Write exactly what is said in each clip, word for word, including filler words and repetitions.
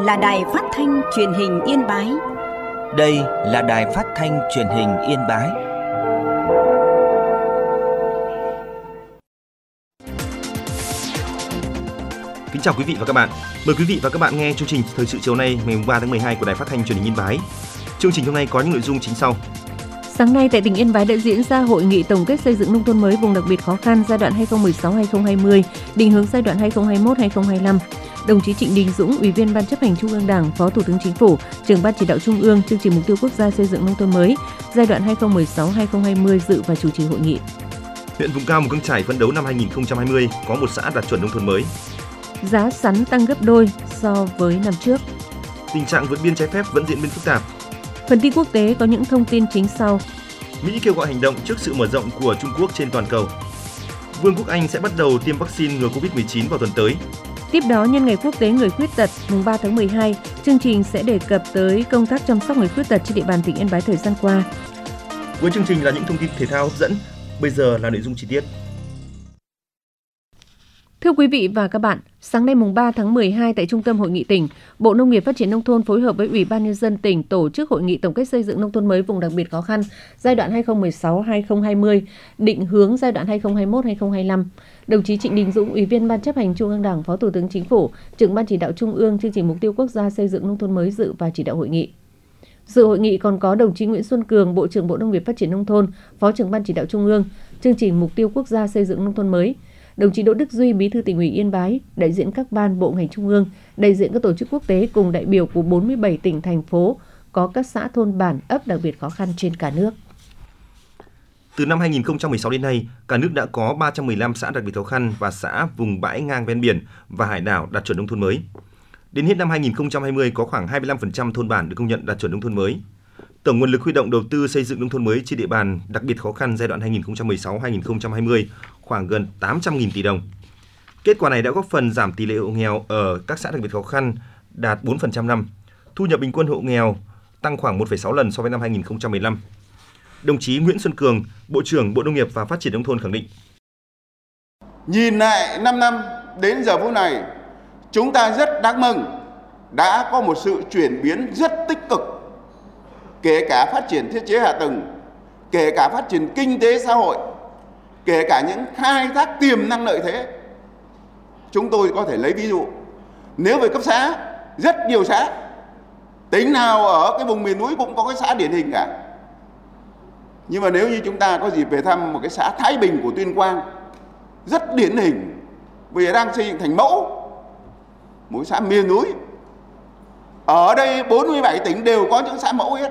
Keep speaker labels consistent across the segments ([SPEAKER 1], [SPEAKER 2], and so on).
[SPEAKER 1] là đài phát thanh truyền hình Yên Bái.
[SPEAKER 2] Đây là đài phát thanh truyền hình Yên Bái.
[SPEAKER 3] Kính chào quý vị và các bạn. Mời quý vị và các bạn nghe chương trình Thời sự chiều nay ngày ba tháng mười hai của Đài Phát thanh Truyền hình Yên Bái. Chương trình hôm nay có những nội dung chính sau.
[SPEAKER 4] Sáng nay tại tỉnh Yên Bái đã diễn ra hội nghị tổng kết xây dựng nông thôn mới vùng đặc biệt khó khăn giai đoạn hai nghìn không trăm mười sáu đến hai nghìn không trăm hai mươi, định hướng giai đoạn hai nghìn không trăm hai mươi mốt đến hai nghìn không trăm hai mươi lăm. Đồng chí Trịnh Đình Dũng, Ủy viên Ban Chấp hành Trung ương Đảng, Phó Thủ tướng Chính phủ, Trưởng Ban Chỉ đạo Trung ương chương trình mục tiêu quốc gia xây dựng nông thôn mới giai đoạn hai nghìn không trăm mười sáu đến hai nghìn không trăm hai mươi dự và chủ trì hội nghị.
[SPEAKER 3] Huyện vùng cao Mù Căng Chải phấn đấu năm hai nghìn không trăm hai mươi có một xã đạt chuẩn nông thôn mới.
[SPEAKER 4] Giá sắn tăng gấp đôi so với năm trước.
[SPEAKER 3] Tình trạng vượt biên trái phép vẫn diễn biến phức tạp.
[SPEAKER 4] Phần tin quốc tế có những thông tin chính sau.
[SPEAKER 3] Mỹ kêu gọi hành động trước sự mở rộng của Trung Quốc trên toàn cầu. Vương quốc Anh sẽ bắt đầu tiêm vaccine ngừa covid mười chín vào tuần tới.
[SPEAKER 4] Tiếp đó, nhân ngày quốc tế người khuyết tật mùng ba tháng mười hai, chương trình sẽ đề cập tới công tác chăm sóc người khuyết tật trên địa bàn tỉnh Yên Bái thời gian qua.
[SPEAKER 3] Cuối chương trình là những thông tin thể thao hấp dẫn. Bây giờ là nội dung chi tiết.
[SPEAKER 4] Thưa quý vị và các bạn, sáng nay mùng ba tháng mười hai tại Trung tâm Hội nghị tỉnh, Bộ Nông nghiệp Phát triển Nông thôn phối hợp với Ủy ban Nhân dân tỉnh tổ chức hội nghị tổng kết xây dựng nông thôn mới vùng đặc biệt khó khăn giai đoạn hai nghìn không trăm mười sáu đến hai nghìn không trăm hai mươi, định hướng giai đoạn hai nghìn không trăm hai mươi mốt đến hai nghìn không trăm hai mươi lăm. Đồng chí Trịnh Đình Dũng, Ủy viên Ban Chấp hành Trung ương Đảng, Phó Thủ tướng Chính phủ, Trưởng Ban Chỉ đạo Trung ương chương trình mục tiêu quốc gia xây dựng nông thôn mới dự và chỉ đạo hội nghị. Dự hội nghị còn có đồng chí Nguyễn Xuân Cường, Bộ trưởng Bộ Nông nghiệp Phát triển Nông thôn, Phó Trưởng Ban Chỉ đạo Trung ương chương trình mục tiêu quốc gia xây dựng nông thôn mới, đồng chí Đỗ Đức Duy, Bí thư Tỉnh ủy Yên Bái, đại diện các ban bộ ngành trung ương, đại diện các tổ chức quốc tế cùng đại biểu của bốn mươi bảy tỉnh thành phố có các xã thôn bản ấp đặc biệt khó khăn trên cả nước.
[SPEAKER 3] Từ năm hai nghìn không trăm mười sáu đến nay, cả nước đã có ba trăm mười lăm xã đặc biệt khó khăn và xã vùng bãi ngang ven biển và hải đảo đạt chuẩn nông thôn mới. Đến hết năm hai nghìn không trăm hai mươi có khoảng hai mươi lăm phần trăm thôn bản được công nhận đạt chuẩn nông thôn mới. Tổng nguồn lực huy động đầu tư xây dựng nông thôn mới trên địa bàn đặc biệt khó khăn giai đoạn hai nghìn không trăm mười sáu đến hai nghìn không trăm hai mươi khoảng gần tám trăm nghìn tỷ đồng. Kết quả này đã góp phần giảm tỷ lệ hộ nghèo ở các xã đặc biệt khó khăn đạt bốn phần trăm năm. Thu nhập bình quân hộ nghèo tăng khoảng một phẩy sáu lần so với năm hai nghìn không trăm mười lăm. Đồng chí Nguyễn Xuân Cường, Bộ trưởng Bộ Nông nghiệp và Phát triển Nông thôn khẳng định.
[SPEAKER 5] Nhìn lại năm năm đến giờ phút này, chúng ta rất đáng mừng đã có một sự chuyển biến rất tích cực, kể cả phát triển thiết chế hạ tầng, kể cả phát triển kinh tế xã hội, kể cả những khai thác tiềm năng lợi thế. Chúng tôi có thể lấy ví dụ, nếu về cấp xã, rất nhiều xã, tỉnh nào ở cái vùng miền núi cũng có cái xã điển hình cả. Nhưng mà nếu như chúng ta có dịp về thăm một cái xã Thái Bình của Tuyên Quang, rất điển hình, bây giờ đang xây dựng thành mẫu, một xã miền núi. Ở đây bốn mươi bảy tỉnh đều có những xã mẫu hết.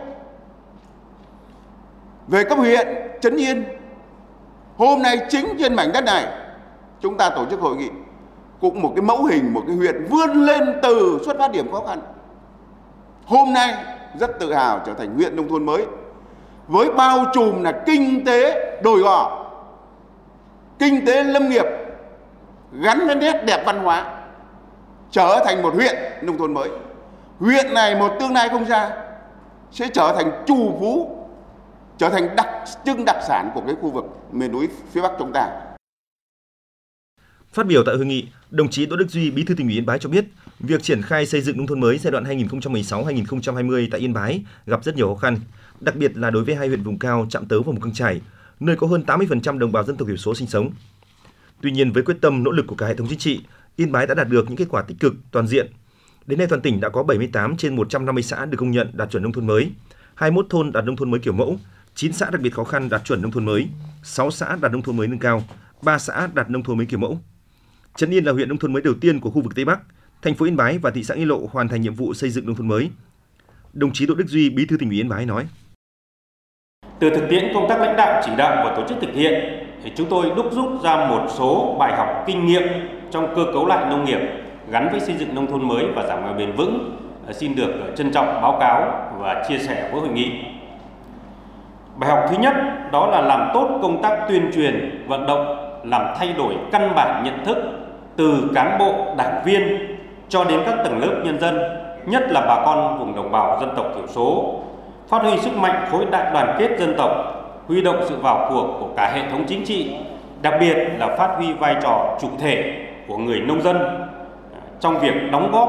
[SPEAKER 5] Về cấp huyện, Trấn Yên, hôm nay chính trên mảnh đất này, chúng ta tổ chức hội nghị, cũng một cái mẫu hình, một cái huyện vươn lên từ xuất phát điểm khó khăn. Hôm nay rất tự hào trở thành huyện nông thôn mới, với bao trùm là kinh tế đồi gò, kinh tế lâm nghiệp, gắn với nét đẹp văn hóa, trở thành một huyện nông thôn mới. Huyện này một tương lai không xa sẽ trở thành trù phú, trở thành đặc trưng đặc sản của cái khu vực miền núi phía Bắc chúng ta.
[SPEAKER 3] Phát biểu tại hội nghị, đồng chí Đỗ Đức Duy, Bí thư Tỉnh ủy Yên Bái cho biết, việc triển khai xây dựng nông thôn mới giai đoạn hai nghìn không trăm mười sáu đến hai nghìn không trăm hai mươi tại Yên Bái gặp rất nhiều khó khăn, đặc biệt là đối với hai huyện vùng cao Trạm Tấu và Mù Căng Chải, nơi có hơn tám mươi phần trăm đồng bào dân tộc thiểu số sinh sống. Tuy nhiên, với quyết tâm nỗ lực của cả hệ thống chính trị, Yên Bái đã đạt được những kết quả tích cực toàn diện. Đến nay toàn tỉnh đã có bảy mươi tám trên một trăm năm mươi xã được công nhận đạt chuẩn nông thôn mới, hai mươi mốt thôn đạt nông thôn mới kiểu mẫu, chín xã đặc biệt khó khăn đạt chuẩn nông thôn mới, sáu xã đạt nông thôn mới nâng cao, ba xã đạt nông thôn mới kiểu mẫu. Trấn Yên là huyện nông thôn mới đầu tiên của khu vực Tây Bắc. Thành phố Yên Bái và thị xã Nghĩa Lộ hoàn thành nhiệm vụ xây dựng nông thôn mới. Đồng chí Đỗ Đức Duy, Bí thư Tỉnh ủy Yên Bái nói:
[SPEAKER 6] Từ thực tiễn công tác lãnh đạo chỉ đạo và tổ chức thực hiện, thì chúng tôi đúc rút ra một số bài học kinh nghiệm trong cơ cấu lại nông nghiệp gắn với xây dựng nông thôn mới và giảm nghèo bền vững, xin được trân trọng báo cáo và chia sẻ với hội nghị. Bài học thứ nhất đó là làm tốt công tác tuyên truyền, vận động, làm thay đổi căn bản nhận thức từ cán bộ, đảng viên cho đến các tầng lớp nhân dân, nhất là bà con vùng đồng bào dân tộc thiểu số, phát huy sức mạnh khối đại đoàn kết dân tộc, huy động sự vào cuộc của cả hệ thống chính trị, đặc biệt là phát huy vai trò chủ thể của người nông dân trong việc đóng góp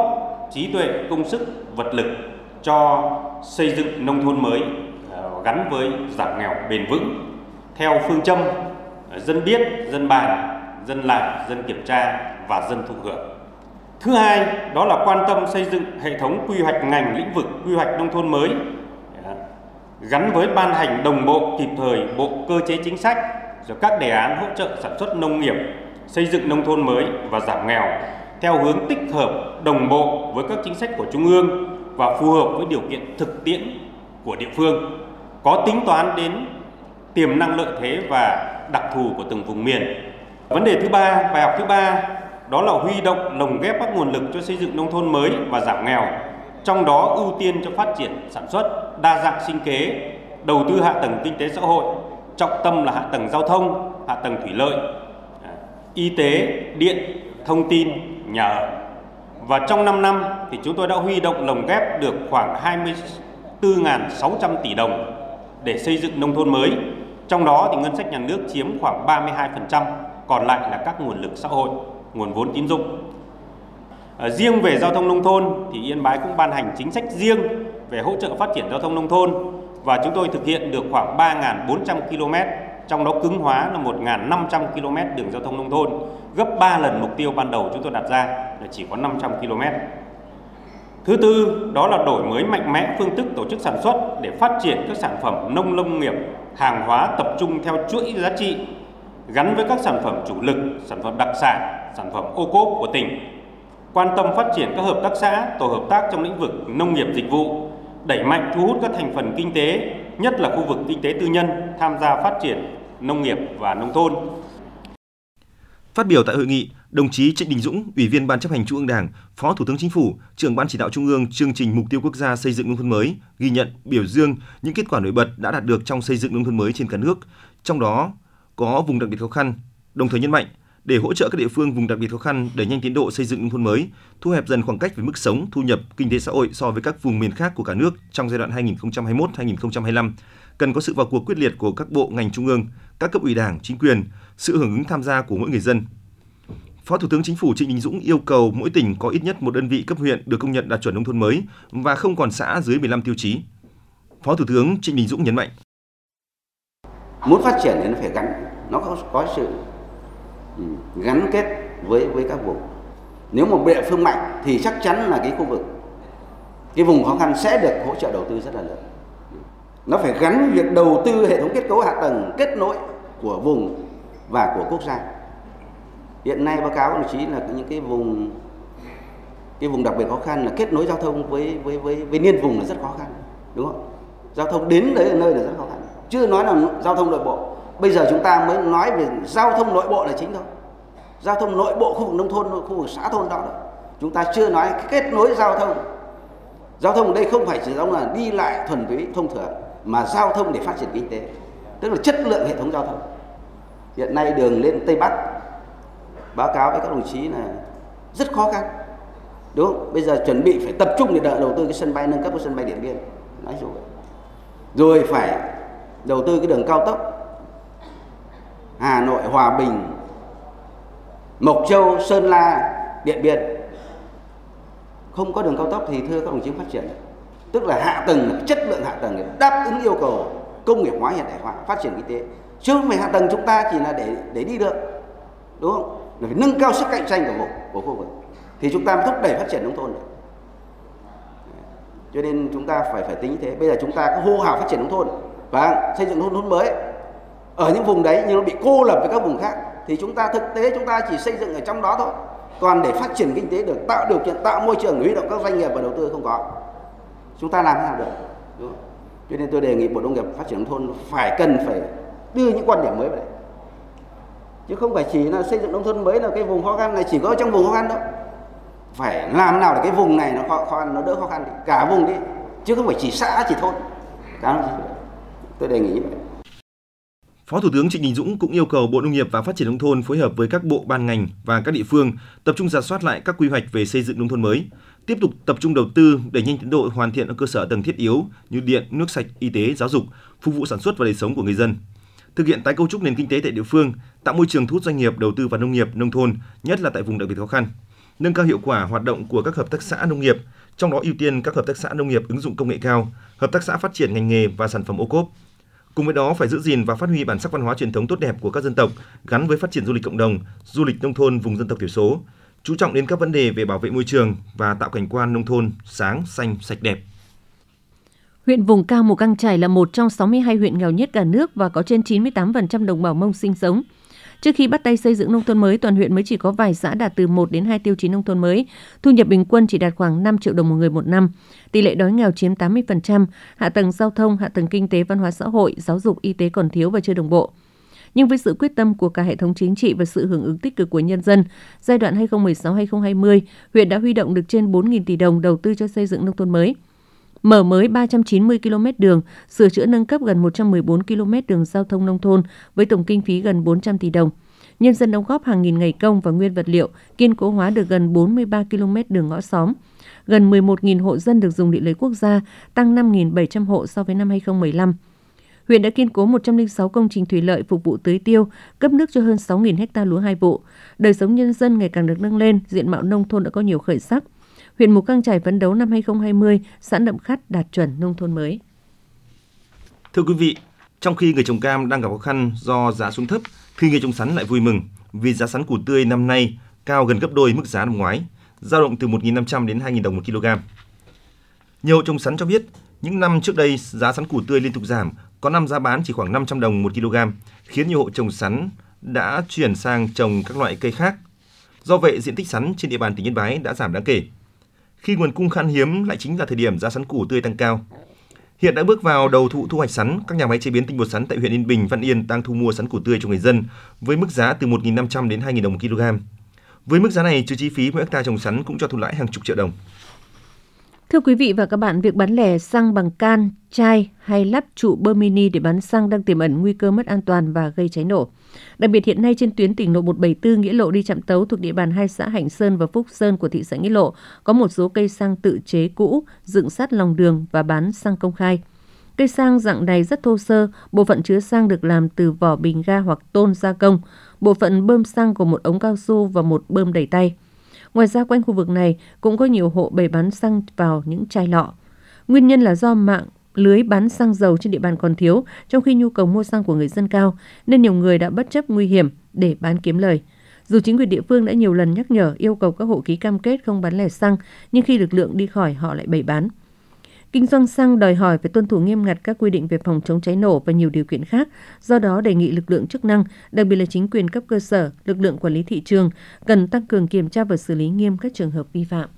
[SPEAKER 6] trí tuệ, công sức, vật lực cho xây dựng nông thôn mới gắn với giảm nghèo bền vững theo phương châm dân biết, dân bàn, dân làm, dân kiểm tra và dân thụ hưởng. Thứ hai, đó là quan tâm xây dựng hệ thống quy hoạch ngành lĩnh vực quy hoạch nông thôn mới gắn với ban hành đồng bộ kịp thời bộ cơ chế chính sách rồi các đề án hỗ trợ sản xuất nông nghiệp, xây dựng nông thôn mới và giảm nghèo theo hướng tích hợp đồng bộ với các chính sách của Trung ương và phù hợp với điều kiện thực tiễn của địa phương, có tính toán đến tiềm năng lợi thế và đặc thù của từng vùng miền. Vấn đề thứ ba, bài học thứ ba, đó là huy động lồng ghép các nguồn lực cho xây dựng nông thôn mới và giảm nghèo, trong đó ưu tiên cho phát triển sản xuất, đa dạng sinh kế, đầu tư hạ tầng kinh tế xã hội, trọng tâm là hạ tầng giao thông, hạ tầng thủy lợi, y tế, điện, thông tin, nhà ở. Và trong năm năm thì chúng tôi đã huy động lồng ghép được khoảng hai mươi tư nghìn sáu trăm tỷ đồng để xây dựng nông thôn mới. Trong đó thì ngân sách nhà nước chiếm khoảng ba mươi hai phần trăm, còn lại là các nguồn lực xã hội, nguồn vốn tín dụng. À, riêng về giao thông nông thôn thì Yên Bái cũng ban hành chính sách riêng về hỗ trợ phát triển giao thông nông thôn và chúng tôi thực hiện được khoảng ba nghìn bốn trăm ki lô mét, trong đó cứng hóa là một nghìn năm trăm ki lô mét đường giao thông nông thôn, gấp ba lần mục tiêu ban đầu chúng tôi đặt ra là chỉ có năm trăm ki lô mét. Thứ tư, đó là đổi mới mạnh mẽ phương thức tổ chức sản xuất để phát triển các sản phẩm nông lâm nghiệp, hàng hóa tập trung theo chuỗi giá trị, gắn với các sản phẩm chủ lực, sản phẩm đặc sản, sản phẩm ô cốp của tỉnh. Quan tâm phát triển các hợp tác xã, tổ hợp tác trong lĩnh vực nông nghiệp dịch vụ, đẩy mạnh thu hút các thành phần kinh tế, nhất là khu vực kinh tế tư nhân tham gia phát triển nông nghiệp và nông thôn.
[SPEAKER 3] Phát biểu tại hội nghị, đồng chí Trịnh Đình Dũng, Ủy viên Ban Chấp hành Trung ương Đảng, Phó Thủ tướng Chính phủ, Trưởng Ban Chỉ đạo Trung ương chương trình Mục tiêu Quốc gia xây dựng nông thôn mới ghi nhận, biểu dương những kết quả nổi bật đã đạt được trong xây dựng nông thôn mới trên cả nước, trong đó có vùng đặc biệt khó khăn, đồng thời nhấn mạnh để hỗ trợ các địa phương vùng đặc biệt khó khăn đẩy nhanh tiến độ xây dựng nông thôn mới, thu hẹp dần khoảng cách về mức sống, thu nhập, kinh tế xã hội so với các vùng miền khác của cả nước trong giai đoạn hai nghìn không trăm hai mươi mốt đến hai nghìn không trăm hai mươi lăm, cần có sự vào cuộc quyết liệt của các bộ ngành trung ương, các cấp ủy Đảng, chính quyền, sự hưởng ứng tham gia của mỗi người dân. Phó Thủ tướng Chính phủ Trịnh Đình Dũng yêu cầu mỗi tỉnh có ít nhất một đơn vị cấp huyện được công nhận đạt chuẩn nông thôn mới và không còn xã dưới mười lăm tiêu chí. Phó Thủ tướng Trịnh Đình Dũng nhấn mạnh:
[SPEAKER 7] muốn phát triển thì nó phải gắn, nó có, có sự gắn kết với với các vùng. Nếu một địa phương mạnh thì chắc chắn là cái khu vực, cái vùng khó khăn sẽ được hỗ trợ đầu tư rất là lớn. Nó phải gắn việc đầu tư hệ thống kết cấu hạ tầng kết nối của vùng và của quốc gia. Hiện nay báo cáo đồng chí là những cái vùng cái vùng đặc biệt khó khăn là kết nối giao thông với với với với liên vùng là rất khó khăn, đúng không? Giao thông đến đấy là nơi là rất khó khăn. Chưa nói là giao thông nội bộ. Bây giờ chúng ta mới nói về giao thông nội bộ là chính thôi. Giao thông nội bộ khu vực nông thôn, khu vực xã thôn đó, đó. Chúng ta chưa nói kết nối giao thông. Giao thông ở đây không phải chỉ giống là đi lại thuần túy thông thường, mà giao thông để phát triển kinh tế, tức là chất lượng hệ thống giao thông. Hiện nay đường lên Tây Bắc báo cáo với các đồng chí là rất khó khăn, đúng không? Bây giờ chuẩn bị phải tập trung để đợi đầu tư cái sân bay, nâng cấp cái sân bay Điện Biên, nói rồi. Rồi phải đầu tư cái đường cao tốc Hà Nội, Hòa Bình, Mộc Châu, Sơn La, Điện Biên. Không có đường cao tốc thì thưa các đồng chí phát triển, tức là hạ tầng, là chất lượng hạ tầng để đáp ứng yêu cầu công nghiệp hóa, hiện đại hóa, phát triển kinh tế. Chứ không phải hạ tầng chúng ta chỉ là để để đi được, đúng không? Là phải nâng cao sức cạnh tranh của vùng, của khu vực thì chúng ta mới thúc đẩy phát triển nông thôn được. Cho nên chúng ta phải phải tính như thế. Bây giờ chúng ta có hô hào phát triển nông thôn và xây dựng nông thôn mới ở những vùng đấy nhưng nó bị cô lập với các vùng khác, thì chúng ta thực tế chúng ta chỉ xây dựng ở trong đó thôi. Còn để phát triển kinh tế được, tạo điều kiện, tạo môi trường, huy động các doanh nghiệp và đầu tư không có. Chúng ta làm thế nào được? Đúng không? Cho nên tôi đề nghị Bộ Nông nghiệp Phát triển nông thôn phải cần phải đưa những quan điểm mới vào đấy. Chứ không phải chỉ là xây dựng nông thôn mới là cái vùng khó khăn này chỉ có trong vùng khó khăn đâu. Phải làm nào để cái vùng này nó khó khăn, nó đỡ khó khăn đi, cả vùng đi, chứ không phải chỉ xã, chỉ thôn. Cả tôi đề nghị như vậy.
[SPEAKER 3] Phó Thủ tướng Trịnh Đình Dũng cũng yêu cầu Bộ Nông nghiệp và Phát triển nông thôn phối hợp với các bộ ban ngành và các địa phương tập trung rà soát lại các quy hoạch về xây dựng nông thôn mới, tiếp tục tập trung đầu tư đẩy nhanh tiến độ hoàn thiện các cơ sở tầng thiết yếu như điện, nước sạch, y tế, giáo dục, phục vụ sản xuất và đời sống của người dân. Thực hiện tái cấu trúc nền kinh tế tại địa phương, tạo môi trường thu hút doanh nghiệp đầu tư vào nông nghiệp, nông thôn, nhất là tại vùng đặc biệt khó khăn. nâng cao hiệu quả hoạt động của các hợp tác xã nông nghiệp, trong đó ưu tiên các hợp tác xã nông nghiệp ứng dụng công nghệ cao, hợp tác xã phát triển ngành nghề và sản phẩm ô cốp. Cùng với đó phải giữ gìn và phát huy bản sắc văn hóa truyền thống tốt đẹp của các dân tộc gắn với phát triển du lịch cộng đồng, du lịch nông thôn vùng dân tộc thiểu số, chú trọng đến các vấn đề về bảo vệ môi trường và tạo cảnh quan nông thôn sáng, xanh, sạch đẹp.
[SPEAKER 4] Huyện vùng cao Mù Căng Chải là một trong sáu mươi hai huyện nghèo nhất cả nước và có trên chín mươi tám phần trăm đồng bào Mông sinh sống. Trước khi bắt tay xây dựng nông thôn mới, toàn huyện mới chỉ có vài xã đạt từ một đến hai tiêu chí nông thôn mới. Thu nhập bình quân chỉ đạt khoảng năm triệu đồng một người một năm. Tỷ lệ đói nghèo chiếm tám mươi phần trăm. Hạ tầng giao thông, hạ tầng kinh tế, văn hóa xã hội, giáo dục, y tế còn thiếu và chưa đồng bộ. Nhưng với sự quyết tâm của cả hệ thống chính trị và sự hưởng ứng tích cực của nhân dân, giai đoạn hai nghìn không trăm mười sáu đến hai nghìn không trăm hai mươi, huyện đã huy động được trên bốn nghìn tỷ đồng đầu tư cho xây dựng nông thôn mới. Mở mới ba trăm chín mươi ki lô mét đường, sửa chữa nâng cấp gần một trăm mười bốn ki lô mét đường giao thông nông thôn với tổng kinh phí gần bốn trăm tỷ đồng. Nhân dân đóng góp hàng nghìn ngày công và nguyên vật liệu, kiên cố hóa được gần bốn mươi ba ki lô mét đường ngõ xóm. Gần mười một nghìn hộ dân được dùng điện lưới quốc gia, tăng năm nghìn bảy trăm hộ so với năm hai nghìn không trăm mười lăm. Huyện đã kiên cố một trăm lẻ sáu công trình thủy lợi phục vụ tưới tiêu, cấp nước cho hơn sáu nghìn ha lúa hai vụ. Đời sống nhân dân ngày càng được nâng lên, diện mạo nông thôn đã có nhiều khởi sắc. Huyện Mù Căng Chải phấn đấu năm hai nghìn không trăm hai mươi, xã Nậm Khắt đạt chuẩn nông thôn mới.
[SPEAKER 3] Thưa quý vị, trong khi người trồng cam đang gặp khó khăn do giá xuống thấp, thì người trồng sắn lại vui mừng vì giá sắn củ tươi năm nay cao gần gấp đôi mức giá năm ngoái, dao động từ một nghìn năm trăm đến hai nghìn đồng một kg. Nhiều hộ trồng sắn cho biết, những năm trước đây giá sắn củ tươi liên tục giảm, có năm giá bán chỉ khoảng năm trăm đồng một kg, khiến nhiều hộ trồng sắn đã chuyển sang trồng các loại cây khác. Do vậy, diện tích sắn trên địa bàn tỉnh Yên Bái đã giảm đáng kể. Khi nguồn cung khan hiếm lại chính là thời điểm giá sắn củ tươi tăng cao. Hiện đã bước vào đầu vụ thu hoạch sắn, các nhà máy chế biến tinh bột sắn tại huyện Yên Bình, Văn Yên đang thu mua sắn củ tươi cho người dân với mức giá từ một nghìn năm trăm đến hai nghìn đồng một kg. Với mức giá này, trừ chi phí mỗi hectare trồng sắn cũng cho thu lãi hàng chục triệu đồng.
[SPEAKER 4] Thưa quý vị và các bạn, việc bán lẻ xăng bằng can, chai hay lắp trụ bơm mini để bán xăng đang tiềm ẩn nguy cơ mất an toàn và gây cháy nổ. Đặc biệt hiện nay trên tuyến tỉnh lộ một bảy tư Nghĩa Lộ đi Trạm Tấu thuộc địa bàn hai xã Hạnh Sơn và Phúc Sơn của thị xã Nghĩa Lộ có một số cây xăng tự chế cũ dựng sát lòng đường và bán xăng công khai. Cây xăng dạng này rất thô sơ, bộ phận chứa xăng được làm từ vỏ bình ga hoặc tôn gia công, bộ phận bơm xăng của một ống cao su và một bơm đẩy tay. Ngoài ra quanh khu vực này cũng có nhiều hộ bày bán xăng vào những chai lọ. Nguyên nhân là do mạng lưới bán xăng dầu trên địa bàn còn thiếu, trong khi nhu cầu mua xăng của người dân cao, nên nhiều người đã bất chấp nguy hiểm để bán kiếm lời. Dù chính quyền địa phương đã nhiều lần nhắc nhở yêu cầu các hộ ký cam kết không bán lẻ xăng, nhưng khi lực lượng đi khỏi họ lại bày bán. Kinh doanh xăng đòi hỏi phải tuân thủ nghiêm ngặt các quy định về phòng chống cháy nổ và nhiều điều kiện khác. Do đó, đề nghị lực lượng chức năng, đặc biệt là chính quyền cấp cơ sở, lực lượng quản lý thị trường, cần tăng cường kiểm tra và xử lý nghiêm các trường hợp vi phạm.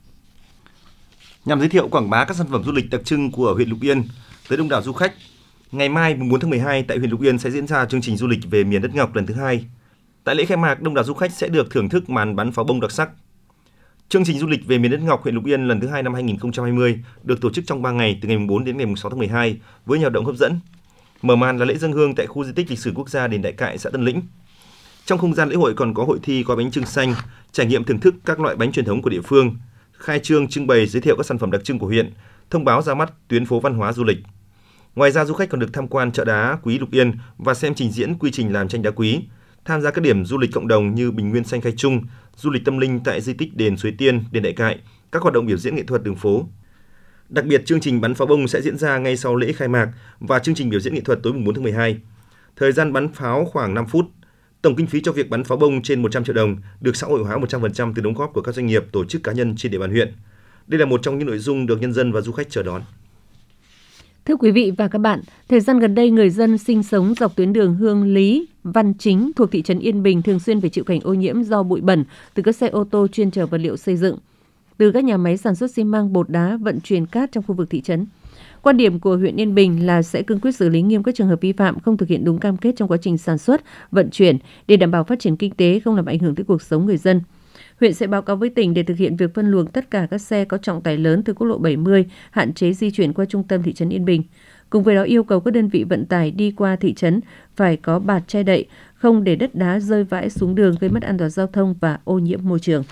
[SPEAKER 3] Nhằm giới thiệu quảng bá các sản phẩm du lịch đặc trưng của huyện Lục Yên tới đông đảo du khách, ngày mai mùng bốn tháng mười hai tại huyện Lục Yên sẽ diễn ra chương trình du lịch về miền đất ngọc lần thứ hai. Tại lễ khai mạc, đông đảo du khách sẽ được thưởng thức màn bắn pháo bông đặc sắc. Chương trình du lịch về miền đất ngọc huyện Lục Yên lần thứ hai năm hai nghìn không trăm hai mươi được tổ chức trong ba ngày từ ngày mùng bốn đến ngày mùng sáu tháng mười hai với nhiều hoạt động hấp dẫn. Mở màn là lễ dâng hương tại khu di tích lịch sử quốc gia đền Đại Cại, xã Tân Lĩnh. Trong không gian lễ hội còn có hội thi gói bánh chưng xanh, trải nghiệm thưởng thức các loại bánh truyền thống của địa phương, khai trương trưng bày giới thiệu các sản phẩm đặc trưng của huyện, thông báo ra mắt tuyến phố văn hóa du lịch. Ngoài ra, du khách còn được tham quan chợ đá Quý Lục Yên và xem trình diễn quy trình làm tranh đá quý, tham gia các điểm du lịch cộng đồng như Bình Nguyên Xanh Khai Trung, du lịch tâm linh tại di tích đền Suối Tiên, đền Đại Cại, các hoạt động biểu diễn nghệ thuật đường phố. Đặc biệt, chương trình bắn pháo bông sẽ diễn ra ngay sau lễ khai mạc và chương trình biểu diễn nghệ thuật tối mùng bốn tháng mười hai. Thời gian bắn pháo khoảng năm phút. Tổng kinh phí cho việc bắn pháo bông trên một trăm triệu đồng, được xã hội hóa một trăm phần trăm từ đóng góp của các doanh nghiệp, tổ chức cá nhân trên địa bàn huyện. Đây là một trong những nội dung được nhân dân và du khách chờ đón.
[SPEAKER 4] Thưa quý vị và các bạn, thời gian gần đây người dân sinh sống dọc tuyến đường Hương Lý, Văn Chính thuộc thị trấn Yên Bình thường xuyên phải chịu cảnh ô nhiễm do bụi bẩn từ các xe ô tô chuyên chở vật liệu xây dựng, từ các nhà máy sản xuất xi măng, bột đá vận chuyển cát trong khu vực thị trấn. Quan điểm của huyện Yên Bình là sẽ cương quyết xử lý nghiêm các trường hợp vi phạm không thực hiện đúng cam kết trong quá trình sản xuất, vận chuyển để đảm bảo phát triển kinh tế, không làm ảnh hưởng tới cuộc sống người dân. Huyện sẽ báo cáo với tỉnh để thực hiện việc phân luồng tất cả các xe có trọng tải lớn từ quốc lộ bảy mươi, hạn chế di chuyển qua trung tâm thị trấn Yên Bình. Cùng với đó yêu cầu các đơn vị vận tải đi qua thị trấn phải có bạt che đậy, không để đất đá rơi vãi xuống đường gây mất an toàn giao thông và ô nhiễm môi trường.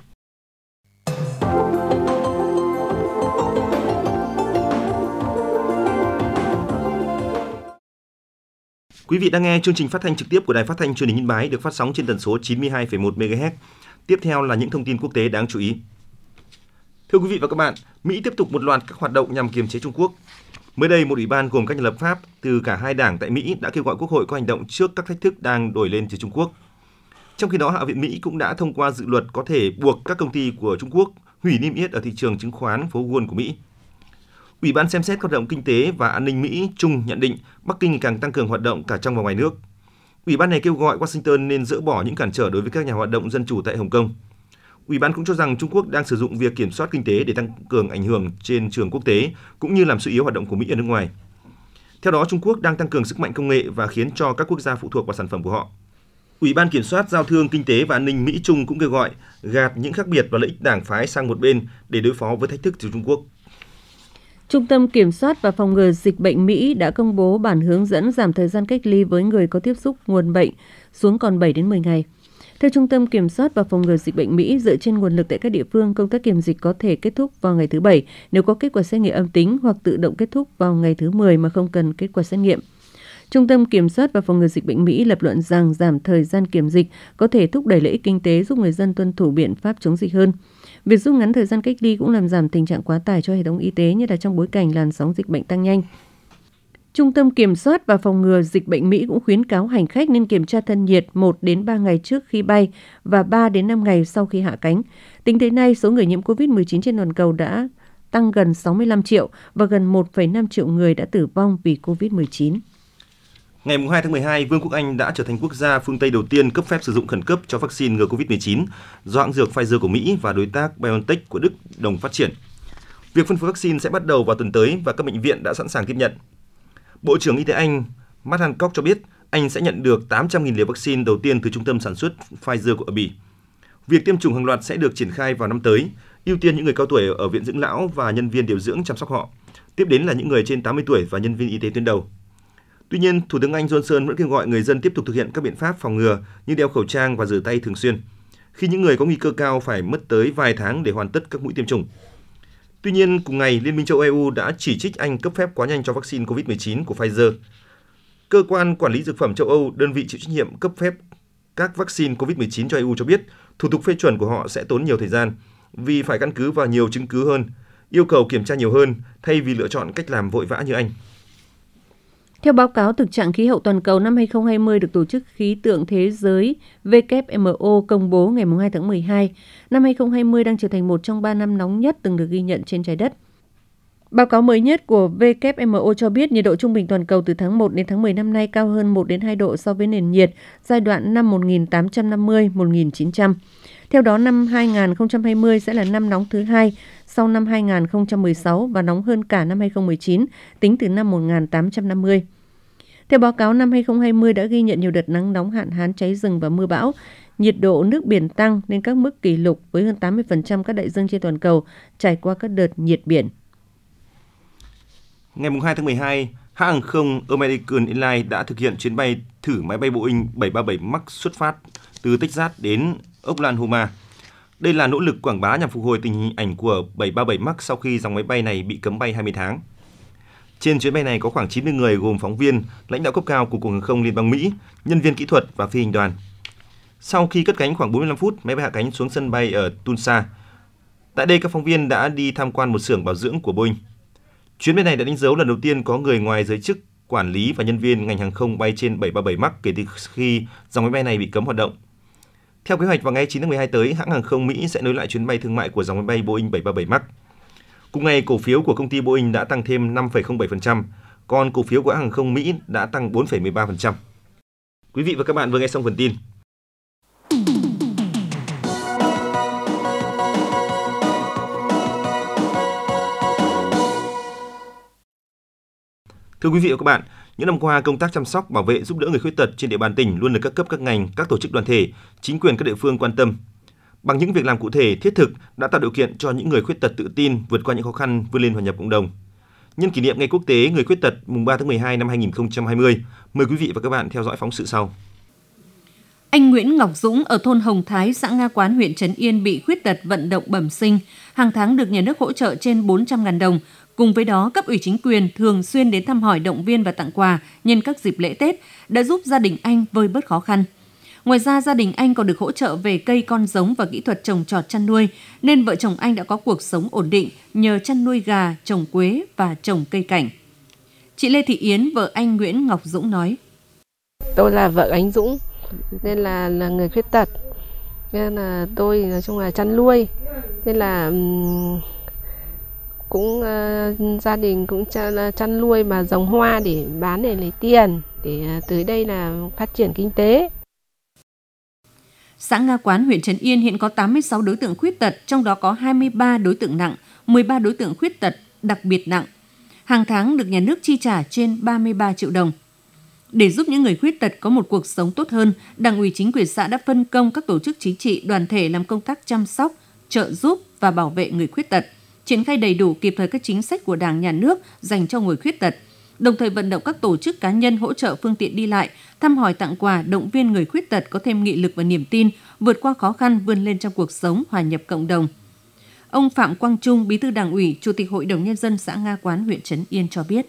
[SPEAKER 3] Quý vị đang nghe chương trình phát thanh trực tiếp của Đài Phát thanh Truyền hình Yên Bái được phát sóng trên tần số chín mươi hai phẩy một mê ga héc. Tiếp theo là những thông tin quốc tế đáng chú ý. Thưa quý vị và các bạn, Mỹ tiếp tục một loạt các hoạt động nhằm kiềm chế Trung Quốc. Mới đây, một ủy ban gồm các nhà lập pháp từ cả hai đảng tại Mỹ đã kêu gọi Quốc hội có hành động trước các thách thức đang nổi lên từ Trung Quốc. Trong khi đó, Hạ viện Mỹ cũng đã thông qua dự luật có thể buộc các công ty của Trung Quốc hủy niêm yết ở thị trường chứng khoán phố Wall của Mỹ. Ủy ban xem xét các hoạt động kinh tế và an ninh Mỹ chung nhận định Bắc Kinh ngày càng tăng cường hoạt động cả trong và ngoài nước. Ủy ban này kêu gọi Washington nên dỡ bỏ những cản trở đối với các nhà hoạt động dân chủ tại Hồng Kông. Ủy ban cũng cho rằng Trung Quốc đang sử dụng việc kiểm soát kinh tế để tăng cường ảnh hưởng trên trường quốc tế, cũng như làm suy yếu hoạt động của Mỹ ở nước ngoài. Theo đó, Trung Quốc đang tăng cường sức mạnh công nghệ và khiến cho các quốc gia phụ thuộc vào sản phẩm của họ. Ủy ban Kiểm soát Giao thương Kinh tế và An ninh Mỹ Trung cũng kêu gọi gạt những khác biệt và lợi ích đảng phái sang một bên để đối phó với thách thức từ Trung Quốc.
[SPEAKER 4] Trung tâm Kiểm soát và Phòng ngừa Dịch bệnh Mỹ đã công bố bản hướng dẫn giảm thời gian cách ly với người có tiếp xúc nguồn bệnh xuống còn bảy đến mười ngày. Theo Trung tâm Kiểm soát và Phòng ngừa Dịch bệnh Mỹ, dựa trên nguồn lực tại các địa phương, công tác kiểm dịch có thể kết thúc vào ngày thứ Bảy nếu có kết quả xét nghiệm âm tính hoặc tự động kết thúc vào ngày thứ mười mà không cần kết quả xét nghiệm. Trung tâm Kiểm soát và Phòng ngừa Dịch bệnh Mỹ lập luận rằng giảm thời gian kiểm dịch có thể thúc đẩy lợi ích kinh tế, giúp người dân tuân thủ biện pháp chống dịch hơn. Việc rút ngắn thời gian cách ly cũng làm giảm tình trạng quá tải cho hệ thống y tế, nhất là trong bối cảnh làn sóng dịch bệnh tăng nhanh. Trung tâm Kiểm soát và Phòng ngừa Dịch bệnh Mỹ cũng khuyến cáo hành khách nên kiểm tra thân nhiệt một đến ba ngày trước khi bay và ba đến năm ngày sau khi hạ cánh. Tính đến nay, số người nhiễm covid mười chín trên toàn cầu đã tăng gần sáu mươi lăm triệu và gần một phẩy năm triệu người đã tử vong vì covid mười chín.
[SPEAKER 3] Ngày hai tháng mười hai, Vương quốc Anh đã trở thành quốc gia phương Tây đầu tiên cấp phép sử dụng khẩn cấp cho vaccine ngừa covid mười chín do hãng dược Pfizer của Mỹ và đối tác BioNTech của Đức đồng phát triển. Việc phân phối vaccine sẽ bắt đầu vào tuần tới và các bệnh viện đã sẵn sàng tiếp nhận. Bộ trưởng Y tế Anh Matt Hancock cho biết Anh sẽ nhận được tám trăm nghìn liều vaccine đầu tiên từ trung tâm sản xuất Pfizer của Bỉ. Việc tiêm chủng hàng loạt sẽ được triển khai vào năm tới, ưu tiên những người cao tuổi ở viện dưỡng lão và nhân viên điều dưỡng chăm sóc họ. Tiếp đến là những người trên tám mươi tuổi và nhân viên y tế tuyến đầu. Tuy nhiên, Thủ tướng Anh Johnson vẫn kêu gọi người dân tiếp tục thực hiện các biện pháp phòng ngừa như đeo khẩu trang và rửa tay thường xuyên, khi những người có nguy cơ cao phải mất tới vài tháng để hoàn tất các mũi tiêm chủng. Tuy nhiên, cùng ngày, Liên minh châu Âu E U đã chỉ trích Anh cấp phép quá nhanh cho vaccine covid mười chín của Pfizer. Cơ quan Quản lý Dược phẩm châu Âu, đơn vị chịu trách nhiệm cấp phép các vaccine covid mười chín cho E U cho biết, thủ tục phê chuẩn của họ sẽ tốn nhiều thời gian vì phải căn cứ vào nhiều chứng cứ hơn, yêu cầu kiểm tra nhiều hơn thay vì lựa chọn cách làm vội vã như Anh.
[SPEAKER 4] Theo báo cáo thực trạng khí hậu toàn cầu năm hai không hai không được Tổ chức Khí tượng Thế giới W M O công bố ngày hai tháng mười hai, năm hai không hai không đang trở thành một trong ba năm nóng nhất từng được ghi nhận trên trái đất. Báo cáo mới nhất của W M O cho biết nhiệt độ trung bình toàn cầu từ tháng một đến tháng mười năm nay cao hơn một đến hai độ so với nền nhiệt giai đoạn năm một nghìn tám trăm năm mươi đến một nghìn chín trăm. Theo đó, năm hai không hai không sẽ là năm nóng thứ hai sau năm hai không một sáu và nóng hơn cả năm hai không một chín tính từ năm một nghìn tám trăm năm mươi. Theo báo cáo, năm hai không hai không đã ghi nhận nhiều đợt nắng nóng, hạn hán, cháy rừng và mưa bão. Nhiệt độ nước biển tăng lên các mức kỷ lục với hơn tám mươi phần trăm các đại dương trên toàn cầu trải qua các đợt nhiệt biển.
[SPEAKER 3] Ngày hai tháng mười hai, hãng hàng không American Airlines đã thực hiện chuyến bay thử máy bay Boeing bảy ba bảy Max xuất phát từ Texas đến Oklahoma. Đây là nỗ lực quảng bá nhằm phục hồi tình hình ảnh của bảy ba bảy Max sau khi dòng máy bay này bị cấm bay hai mươi tháng. Trên chuyến bay này có khoảng chín mươi người gồm phóng viên, lãnh đạo cấp cao của Cục Hàng không Liên bang Mỹ, nhân viên kỹ thuật và phi hành đoàn. Sau khi cất cánh khoảng bốn mươi lăm phút, máy bay hạ cánh xuống sân bay ở Tulsa. Tại đây, các phóng viên đã đi tham quan một xưởng bảo dưỡng của Boeing. Chuyến bay này đã đánh dấu lần đầu tiên có người ngoài giới chức, quản lý và nhân viên ngành hàng không bay trên bảy ba bảy Max kể từ khi dòng máy bay này bị cấm hoạt động. Theo kế hoạch, vào ngày chín tháng mười hai tới, hãng hàng không Mỹ sẽ nối lại chuyến bay thương mại của dòng máy bay Boeing bảy ba bảy Max. Cùng ngày, cổ phiếu của công ty Boeing đã tăng thêm năm phẩy không bảy phần trăm, còn cổ phiếu của hãng hàng không Mỹ đã tăng bốn phẩy mười ba phần trăm. Quý vị và các bạn vừa nghe xong phần tin. Thưa quý vị và các bạn, những năm qua, công tác chăm sóc, bảo vệ, giúp đỡ người khuyết tật trên địa bàn tỉnh luôn được các cấp các ngành, các tổ chức đoàn thể, chính quyền các địa phương quan tâm. Bằng những việc làm cụ thể, thiết thực đã tạo điều kiện cho những người khuyết tật tự tin vượt qua những khó khăn, vươn lên hòa nhập cộng đồng. Nhân kỷ niệm Ngày Quốc tế Người khuyết tật mùng ba tháng mười hai năm hai nghìn không trăm hai mươi, mời quý vị và các bạn theo dõi phóng sự sau.
[SPEAKER 4] Anh Nguyễn Ngọc Dũng ở thôn Hồng Thái, xã Nga Quán, huyện Trấn Yên bị khuyết tật vận động bẩm sinh, hàng tháng được nhà nước hỗ trợ trên bốn trăm nghìn đồng. Cùng với đó, cấp ủy chính quyền thường xuyên đến thăm hỏi, động viên và tặng quà nhân các dịp lễ Tết đã giúp gia đình anh vơi bớt khó khăn. Ngoài ra, gia đình anh còn được hỗ trợ về cây con giống và kỹ thuật trồng trọt chăn nuôi, nên vợ chồng anh đã có cuộc sống ổn định nhờ chăn nuôi gà, trồng quế và trồng cây cảnh. Chị Lê Thị Yến, vợ anh Nguyễn Ngọc Dũng nói:
[SPEAKER 8] Tôi là vợ anh Dũng, nên là, là người khuyết tật. Nên là tôi nói chung là chăn nuôi, nên là um, cũng uh, gia đình cũng chăn, chăn nuôi mà trồng hoa để bán để lấy tiền, để uh, tới đây là phát triển kinh tế.
[SPEAKER 4] Xã Nga Quán, huyện Trấn Yên hiện có tám mươi sáu đối tượng khuyết tật, trong đó có hai mươi ba đối tượng nặng, mười ba đối tượng khuyết tật đặc biệt nặng. Hàng tháng được nhà nước chi trả trên ba mươi ba triệu đồng. Để giúp những người khuyết tật có một cuộc sống tốt hơn, Đảng ủy chính quyền xã đã phân công các tổ chức chính trị, đoàn thể làm công tác chăm sóc, trợ giúp và bảo vệ người khuyết tật, triển khai đầy đủ kịp thời các chính sách của Đảng, Nhà nước dành cho người khuyết tật, đồng thời vận động các tổ chức cá nhân hỗ trợ phương tiện đi lại, thăm hỏi tặng quà, động viên người khuyết tật có thêm nghị lực và niềm tin, vượt qua khó khăn, vươn lên trong cuộc sống, hòa nhập cộng đồng. Ông Phạm Quang Trung, Bí thư Đảng ủy, Chủ tịch Hội đồng Nhân dân xã Nga Quán, huyện Trấn Yên cho biết.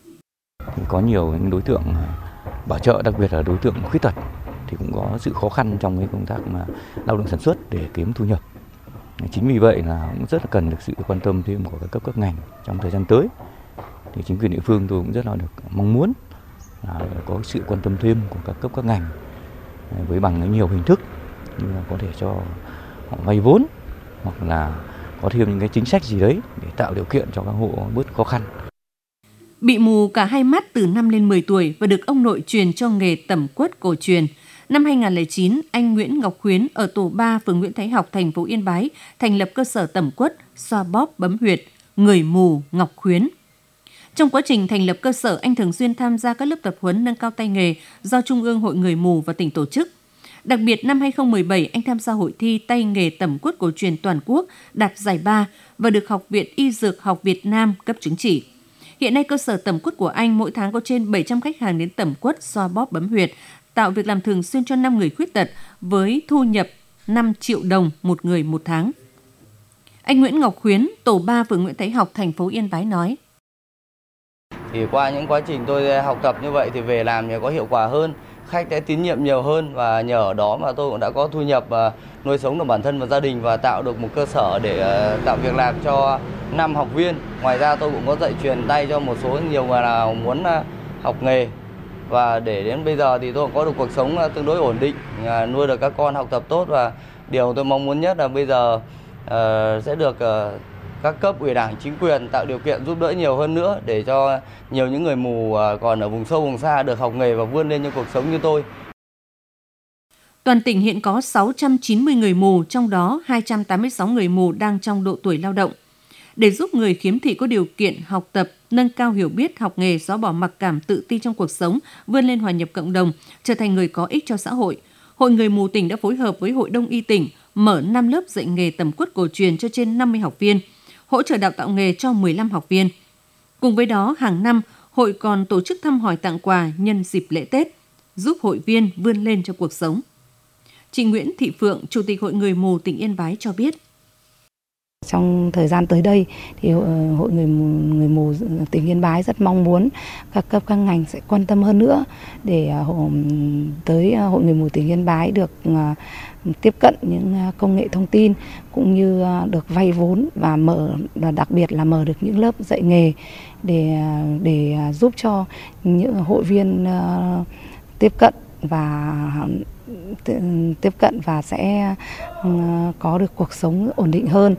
[SPEAKER 9] Có nhiều những đối tượng bảo trợ, đặc biệt là đối tượng khuyết tật thì cũng có sự khó khăn trong cái công tác mà lao động sản xuất để kiếm thu nhập. Chính vì vậy là cũng rất là cần được sự quan tâm thêm của các cấp các ngành trong thời gian tới. Thì chính quyền địa phương tôi cũng rất là được mong muốn là có sự quan tâm thêm của các cấp các ngành với bằng nhiều hình thức, như là có thể cho họ vay vốn hoặc là có thêm những cái chính sách gì đấy để tạo điều kiện cho các hộ bớt khó khăn.
[SPEAKER 4] Bị mù cả hai mắt từ năm lên mười tuổi và được ông nội truyền cho nghề tẩm quất cổ truyền. Năm hai không không chín, anh Nguyễn Ngọc Khuyến ở tổ ba, phường Nguyễn Thái Học, thành phố Yên Bái thành lập cơ sở tẩm quất, xoa bóp, bấm huyệt, người mù Ngọc Khuyến. Trong quá trình thành lập cơ sở, anh thường xuyên tham gia các lớp tập huấn nâng cao tay nghề do Trung ương Hội Người Mù và tỉnh tổ chức. Đặc biệt, năm hai không một bảy, anh tham gia hội thi tay nghề tẩm quất cổ truyền toàn quốc, đạt giải ba và được Học viện Y Dược học Việt Nam cấp chứng chỉ. Hiện nay, cơ sở tẩm quất của anh mỗi tháng có trên bảy trăm khách hàng đến tẩm quất, xoa bóp, bấm huyệt, tạo việc làm thường xuyên cho năm người khuyết tật với thu nhập năm triệu đồng một người một tháng. Anh Nguyễn Ngọc Khuyến, tổ ba, phường Nguyễn Thái Học, thành phố Yên Bái nói:
[SPEAKER 10] Thì qua những quá trình tôi học tập như vậy thì về làm thì có hiệu quả hơn, khách sẽ tín nhiệm nhiều hơn, và nhờ ở đó mà tôi cũng đã có thu nhập và nuôi sống được bản thân và gia đình và tạo được một cơ sở để tạo việc làm cho năm học viên. Ngoài ra tôi cũng có dạy truyền tay cho một số nhiều người nào muốn học nghề, và để đến bây giờ thì tôi cũng có được cuộc sống tương đối ổn định, nuôi được các con học tập tốt, và điều tôi mong muốn nhất là bây giờ uh, sẽ được uh, các cấp ủy Đảng, chính quyền tạo điều kiện giúp đỡ nhiều hơn nữa để cho nhiều những người mù còn ở vùng sâu vùng xa được học nghề và vươn lên trong cuộc sống như tôi.
[SPEAKER 4] Toàn tỉnh hiện có sáu trăm chín mươi người mù, trong đó hai trăm tám mươi sáu người mù đang trong độ tuổi lao động. Để giúp người khiếm thị có điều kiện học tập, nâng cao hiểu biết, học nghề, xóa bỏ mặc cảm, tự ti trong cuộc sống, vươn lên hòa nhập cộng đồng, trở thành người có ích cho xã hội, Hội Người Mù tỉnh đã phối hợp với Hội Đông y tỉnh mở năm lớp dạy nghề tẩm quất cổ truyền cho trên năm mươi học viên, hỗ trợ đào tạo nghề cho mười lăm học viên. Cùng với đó, hàng năm, hội còn tổ chức thăm hỏi tặng quà nhân dịp lễ Tết, giúp hội viên vươn lên trong cuộc sống. Chị Nguyễn Thị Phượng, Chủ tịch Hội Người Mù tỉnh Yên Bái cho biết:
[SPEAKER 11] Trong thời gian tới đây, thì Hội Người Mù, người mù tỉnh Yên Bái rất mong muốn các cấp các ngành sẽ quan tâm hơn nữa để tới Hội Người Mù tỉnh Yên Bái được tiếp cận những công nghệ thông tin cũng như được vay vốn và mở và đặc biệt là mở được những lớp dạy nghề để để giúp cho những hội viên tiếp cận và tiếp cận và sẽ có được cuộc sống ổn định hơn.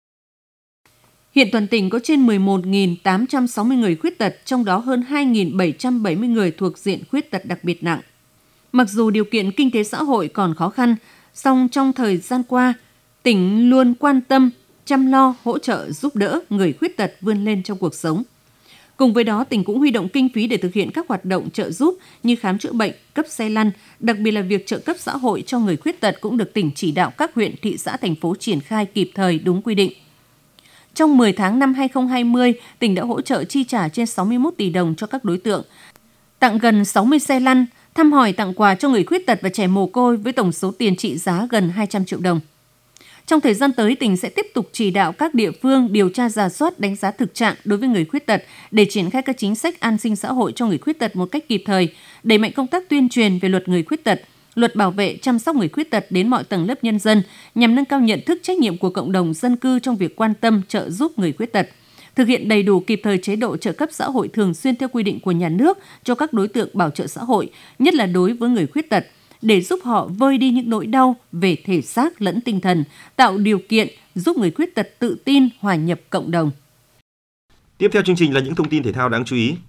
[SPEAKER 4] Hiện toàn tỉnh có trên mười một nghìn tám trăm sáu mươi người khuyết tật, trong đó hơn hai nghìn bảy trăm bảy mươi người thuộc diện khuyết tật đặc biệt nặng. Mặc dù điều kiện kinh tế xã hội còn khó khăn, song trong thời gian qua, tỉnh luôn quan tâm, chăm lo, hỗ trợ, giúp đỡ người khuyết tật vươn lên trong cuộc sống. Cùng với đó, tỉnh cũng huy động kinh phí để thực hiện các hoạt động trợ giúp như khám chữa bệnh, cấp xe lăn, đặc biệt là việc trợ cấp xã hội cho người khuyết tật cũng được tỉnh chỉ đạo các huyện, thị xã, thành phố triển khai kịp thời đúng quy định. Trong mười tháng năm hai không hai không, tỉnh đã hỗ trợ chi trả trên sáu mươi mốt tỷ đồng cho các đối tượng, tặng gần sáu mươi xe lăn, thăm hỏi tặng quà cho người khuyết tật và trẻ mồ côi với tổng số tiền trị giá gần hai trăm triệu đồng. Trong thời gian tới, tỉnh sẽ tiếp tục chỉ đạo các địa phương điều tra rà soát, đánh giá thực trạng đối với người khuyết tật để triển khai các chính sách an sinh xã hội cho người khuyết tật một cách kịp thời, đẩy mạnh công tác tuyên truyền về luật người khuyết tật, Luật bảo vệ chăm sóc người khuyết tật đến mọi tầng lớp nhân dân nhằm nâng cao nhận thức trách nhiệm của cộng đồng dân cư trong việc quan tâm trợ giúp người khuyết tật, thực hiện đầy đủ kịp thời chế độ trợ cấp xã hội thường xuyên theo quy định của nhà nước cho các đối tượng bảo trợ xã hội, nhất là đối với người khuyết tật, để giúp họ vơi đi những nỗi đau về thể xác lẫn tinh thần, tạo điều kiện giúp người khuyết tật tự tin hòa nhập cộng đồng.
[SPEAKER 3] Tiếp theo chương trình là những thông tin thể thao đáng chú ý.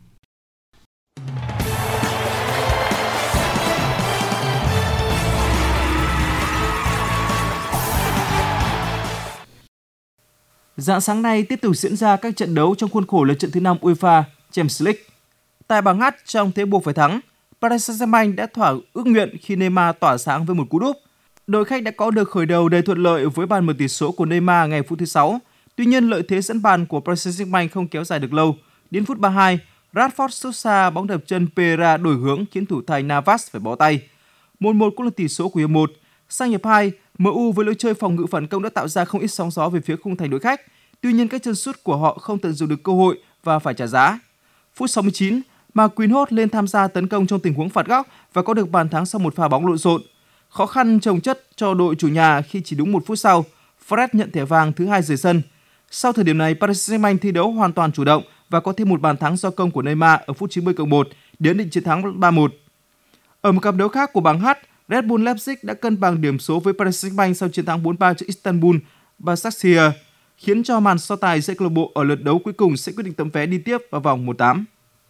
[SPEAKER 12] Rạng sáng nay tiếp tục diễn ra các trận đấu trong khuôn khổ lượt trận thứ năm UEFA Champions League. Tại bảng H, trong thế buộc phải thắng, Paris Saint-Germain đã thỏa ước nguyện khi Neymar tỏa sáng với một cú đúp. Đội khách đã có được khởi đầu đầy thuận lợi với bàn mở tỷ số của Neymar ngày phút thứ sáu. Tuy nhiên, lợi thế dẫn bàn của Paris Saint-Germain không kéo dài được lâu. Đến phút ba mươi hai, Rashford sút xa bóng đập chân Pereira đổi hướng khiến thủ thành Navas phải bó tay. một một cũng là tỷ số của hiệp một. Sang hiệp hai, em u với lối chơi phòng ngự phản công đã tạo ra không ít sóng gió về phía khung thành đội khách. Tuy nhiên, các chân sút của họ không tận dụng được cơ hội và phải trả giá. Phút sáu mươi chín, Marquinhos lên tham gia tấn công trong tình huống phạt góc và có được bàn thắng sau một pha bóng lộn xộn. Khó khăn chồng chất cho đội chủ nhà khi chỉ đúng một phút sau, Fred nhận thẻ vàng thứ hai rời sân. Sau thời điểm này, Paris Saint-Germain thi đấu hoàn toàn chủ động và có thêm một bàn thắng do công của Neymar ở phút chín mươi cộng một để ấn định chiến thắng ba một. Ở một cặp đấu khác của bảng H, Red Bull Leipzig đã cân bằng điểm số với Paris Saint-Germain sau chiến thắng bốn ba trước Istanbul Başakşehir, khiến cho màn so tài giữa câu lạc bộ ở lượt đấu cuối cùng sẽ quyết định tấm vé đi tiếp vào vòng một tám.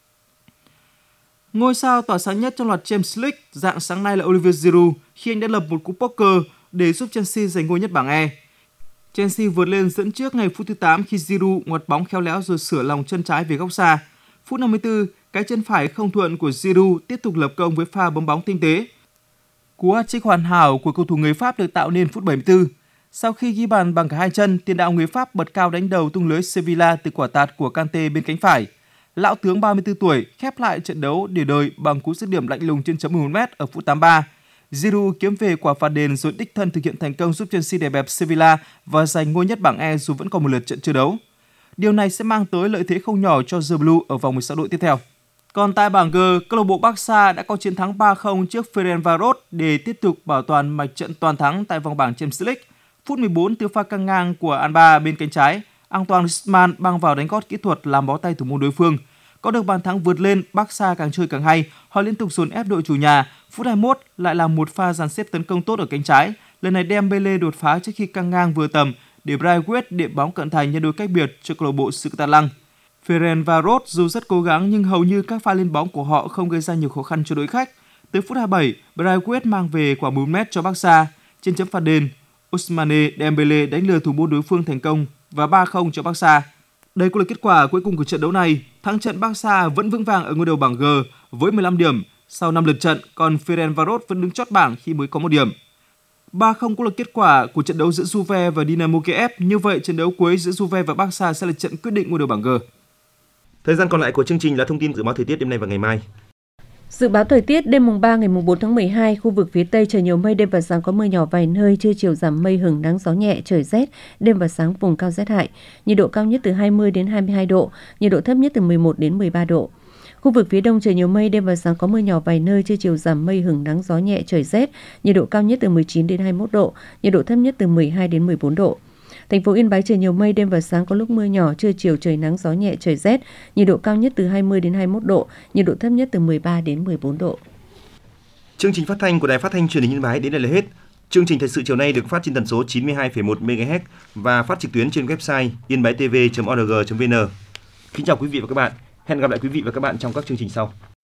[SPEAKER 12] Ngôi sao tỏa sáng nhất trong loạt Champions League dạng sáng nay là Olivier Giroud khi anh đã lập một cú poker để giúp Chelsea giành ngôi nhất bảng E. Chelsea vượt lên dẫn trước ngay phút thứ tám khi Giroud ngoặt bóng khéo léo rồi sửa lòng chân trái về góc xa. Phút năm mươi tư, cái chân phải không thuận của Giroud tiếp tục lập công với pha bấm bóng tinh tế. Cú hat-trick hoàn hảo của cầu thủ người Pháp được tạo nên phút bảy mươi tư. Sau khi ghi bàn bằng cả hai chân, tiền đạo người Pháp bật cao đánh đầu tung lưới Sevilla từ quả tạt của Kante bên cánh phải. Lão tướng ba mươi tư tuổi khép lại trận đấu để đời bằng cú dứt điểm lạnh lùng trên chấm mười một mét ở phút tám mươi ba. Giroud kiếm về quả phạt đền rồi đích thân thực hiện thành công giúp Chelsea đè bẹp Sevilla và giành ngôi nhất bảng E dù vẫn còn một lượt trận chưa đấu. Điều này sẽ mang tới lợi thế không nhỏ cho The Blue ở vòng mười sáu đội tiếp theo. Còn tại bảng G, câu lạc bộ Barca đã có chiến thắng ba không trước Ferencváros để tiếp tục bảo toàn mạch trận toàn thắng tại vòng bảng Champions League. Phút mười bốn, từ pha căng ngang của Alba bên cánh trái, Antoine Griezmann băng vào đánh gót kỹ thuật làm bó tay thủ môn đối phương. Có được bàn thắng vượt lên, Barca càng chơi càng hay, họ liên tục dồn ép đội chủ nhà. Phút hai mươi mốt lại là một pha dàn xếp tấn công tốt ở cánh trái. Lần này Dembele đột phá trước khi căng ngang vừa tầm để Braithwaite điểm bóng cận thành nhân đôi cách biệt cho câu lạc bộ xứ Catalan. Ferencváros dù rất cố gắng nhưng hầu như các pha lên bóng của họ không gây ra nhiều khó khăn cho đội khách. Tới phút hai mươi bảy, Braithwaite mang về quả mười mét cho Barca. Trên chấm phạt đền, Ousmane Dembele đánh lừa thủ môn đối phương thành công và ba không cho Barca. Đây cũng là kết quả cuối cùng của trận đấu này. Thắng trận Barca vẫn vững vàng ở ngôi đầu bảng G với mười lăm điểm sau năm lượt trận, còn Ferencváros vẫn đứng chót bảng khi mới có một điểm. ba không cũng là kết quả của trận đấu giữa Juve và Dynamo Kiev. Như vậy, trận đấu cuối giữa Juve và Barca sẽ là trận quyết định ngôi đầu bảng G.
[SPEAKER 3] Thời gian còn lại của chương trình là thông tin dự báo thời tiết đêm nay và ngày mai.
[SPEAKER 4] Dự báo thời tiết đêm mùng ba ngày mùng bốn tháng mười hai, khu vực phía Tây trời nhiều mây, đêm và sáng có mưa nhỏ vài nơi, trưa chiều giảm mây hửng nắng gió nhẹ, trời rét, đêm và sáng vùng cao rét hại. Nhiệt độ cao nhất từ hai mươi đến hai mươi hai độ, nhiệt độ thấp nhất từ mười một đến mười ba độ. Khu vực phía Đông trời nhiều mây, đêm và sáng có mưa nhỏ vài nơi, trưa chiều giảm mây hửng nắng gió nhẹ, trời rét, nhiệt độ cao nhất từ mười chín đến hai mươi mốt độ, nhiệt độ thấp nhất từ mười hai đến mười bốn độ. Thành phố Yên Bái trời nhiều mây, đêm và sáng có lúc mưa nhỏ, trưa chiều trời nắng gió nhẹ, trời rét, nhiệt độ cao nhất từ hai mươi đến hai mươi mốt độ, nhiệt độ thấp nhất từ mười ba đến mười bốn độ.
[SPEAKER 3] Chương trình phát thanh của Đài Phát thanh Truyền hình Yên Bái đến đây là hết. Chương trình thời sự chiều nay được phát trên tần số chín mươi hai phẩy một mê ga héc và phát trực tuyến trên website yên bái t v chấm o r g chấm v n. Kính chào quý vị và các bạn. Hẹn gặp lại quý vị và các bạn trong các chương trình sau.